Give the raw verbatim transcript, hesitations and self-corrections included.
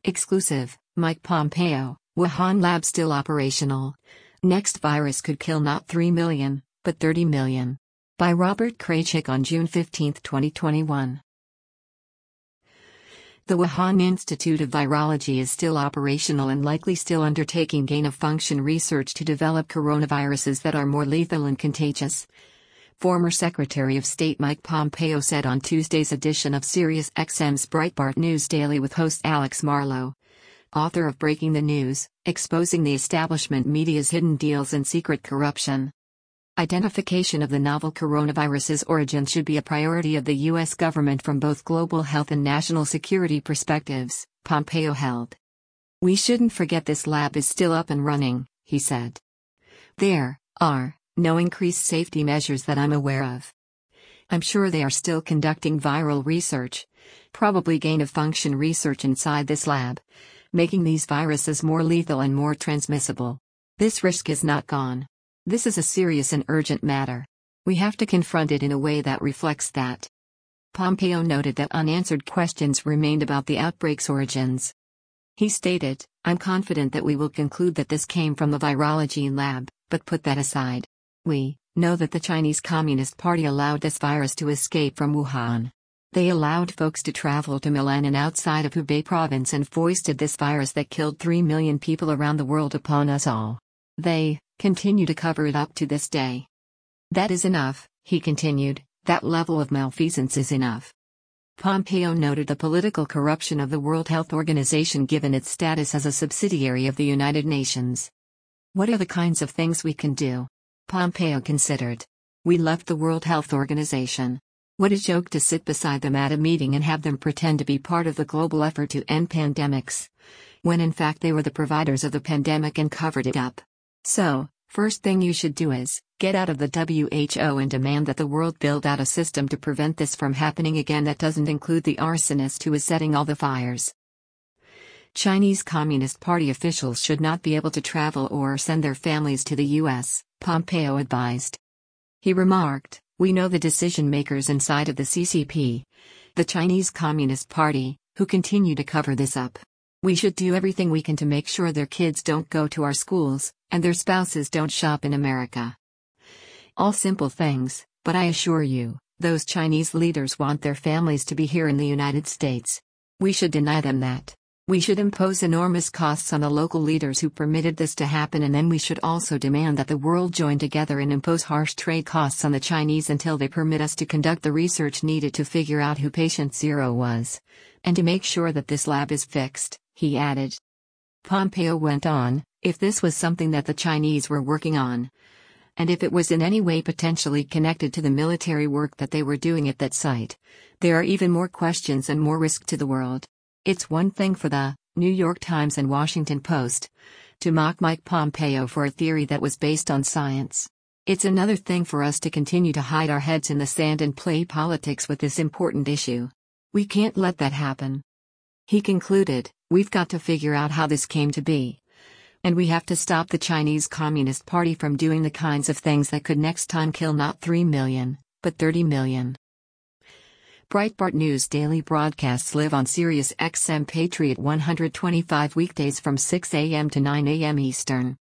Exclusive, Mike Pompeo, Wuhan lab still operational. Next virus could kill not three million, but thirty million. By Robert Kraychik on June fifteenth, twenty twenty-one. The Wuhan Institute of Virology is still operational and likely still undertaking gain-of-function research to develop coronaviruses that are more lethal and contagious. Former Secretary of State Mike Pompeo said on Tuesday's edition of Sirius X M's Breitbart News Daily with host Alex Marlow, author of Breaking the News, Exposing the Establishment Media's Hidden Deals and Secret Corruption. Identification of the novel coronavirus's origin should be a priority of the U S government from both global health and national security perspectives, Pompeo held. We shouldn't forget this lab is still up and running, he said. There are no increased safety measures that I'm aware of. I'm sure they are still conducting viral research, probably gain-of-function research inside this lab, making these viruses more lethal and more transmissible. This risk is not gone. This is a serious and urgent matter. We have to confront it in a way that reflects that. Pompeo noted that unanswered questions remained about the outbreak's origins. He stated, I'm confident that we will conclude that this came from the virology lab, but put that aside. We know that the Chinese Communist Party allowed this virus to escape from Wuhan. They allowed folks to travel to Milan and outside of Hubei province and foisted this virus that killed three million people around the world upon us all. They continue to cover it up to this day. That is enough, he continued, that level of malfeasance is enough. Pompeo noted the political corruption of the World Health Organization given its status as a subsidiary of the United Nations. What are the kinds of things we can do? Pompeo considered. We left the World Health Organization. What a joke to sit beside them at a meeting and have them pretend to be part of the global effort to end pandemics, when in fact they were the providers of the pandemic and covered it up. So, first thing you should do is, get out of the W H O and demand that the world build out a system to prevent this from happening again that doesn't include the arsonist who is setting all the fires. Chinese Communist Party officials should not be able to travel or send their families to the U S, Pompeo advised. He remarked, we know the decision makers inside of the C C P, the Chinese Communist Party, who continue to cover this up. We should do everything we can to make sure their kids don't go to our schools, and their spouses don't shop in America. All simple things, but I assure you, those Chinese leaders want their families to be here in the United States. We should deny them that. We should impose enormous costs on the local leaders who permitted this to happen, and then we should also demand that the world join together and impose harsh trade costs on the Chinese until they permit us to conduct the research needed to figure out who patient zero was, and to make sure that this lab is fixed, he added. Pompeo went on, if this was something that the Chinese were working on, and if it was in any way potentially connected to the military work that they were doing at that site, there are even more questions and more risk to the world. It's one thing for the New York Times and Washington Post to mock Mike Pompeo for a theory that was based on science. It's another thing for us to continue to hide our heads in the sand and play politics with this important issue. We can't let that happen. He concluded, we've got to figure out how this came to be. And we have to stop the Chinese Communist Party from doing the kinds of things that could next time kill not three million, but thirty million. Breitbart News Daily broadcasts live on Sirius X M Patriot one twenty-five weekdays from six a m to nine a m Eastern.